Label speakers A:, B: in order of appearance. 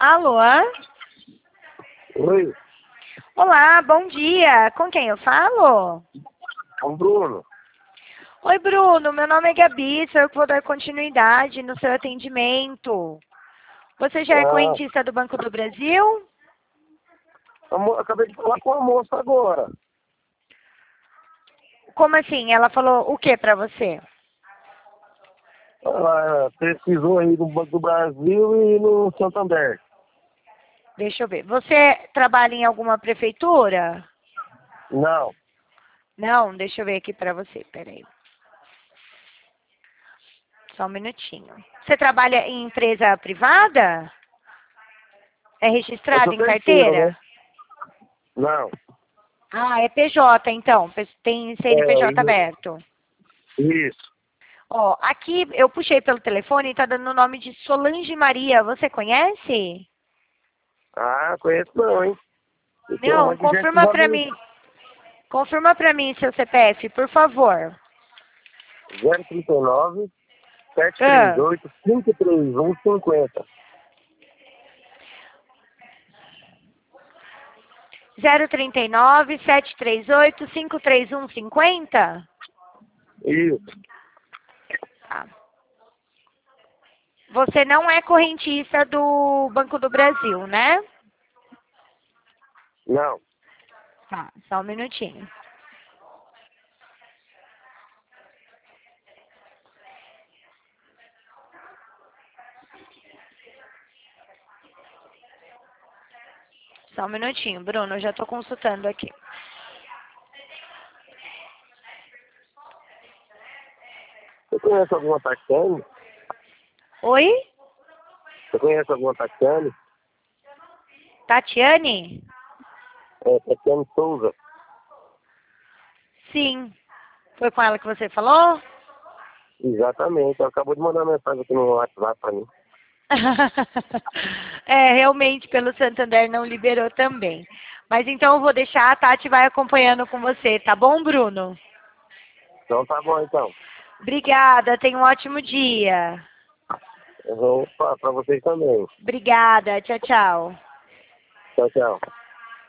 A: Alô?
B: Oi,
A: Olá, bom dia. Com quem eu falo?
B: é o Bruno.
A: Oi, Bruno. Meu nome é Gabi. Sou eu que vou dar continuidade no seu atendimento. Você já é
B: Ah,
A: correntista do Banco do Brasil?
B: acabei de falar com a moça agora.
A: Como assim? Ela falou o que pra você?
B: Ela pesquisou aí no Banco do Brasil e no Santander.
A: Deixa eu ver. Você trabalha em alguma prefeitura?
B: Não,
A: Não, deixa eu ver aqui pra você. Peraí. Só um minutinho. Você trabalha em empresa privada? É
B: eu
A: registrado
B: sou
A: em
B: terceiro, né?
A: carteira?
B: Não,
A: Ah, é PJ, então. Tem
B: é
A: CNPJ aberto.
B: isso.
A: Ó, aqui eu puxei pelo telefone e tá dando o nome de Solange Maria. Você conhece?
B: Ah, conheço não, hein? Eu tenho um
A: Não,
B: monte de gente que já viu.
A: confirma pra mim seu CPF, por favor.
B: 039
A: Ah,
B: 738 531 50.
A: 039-738-531-50?
B: Isso.
A: Tá. Você não é correntista do Banco do Brasil, né?
B: Não.
A: Tá, só um minutinho. Só um minutinho, Bruno, eu já tô consultando aqui.
B: Você conhece alguma Tatiane?
A: Oi?
B: Você conhece alguma Tatiane?
A: Tatiane?
B: É, Tatiane Souza.
A: Sim. Foi com ela que você falou?
B: Exatamente. Ela acabou de mandar uma mensagem aqui no WhatsApp pra mim.
A: É, realmente pelo Santander não liberou também. Mas então eu vou deixar, a Tati vai acompanhando com você, tá bom, Bruno?
B: Então tá bom, então.
A: Obrigada, tenha um ótimo dia.
B: Eu vou falar pra vocês também.
A: Obrigada, tchau, tchau.
B: Tchau, tchau.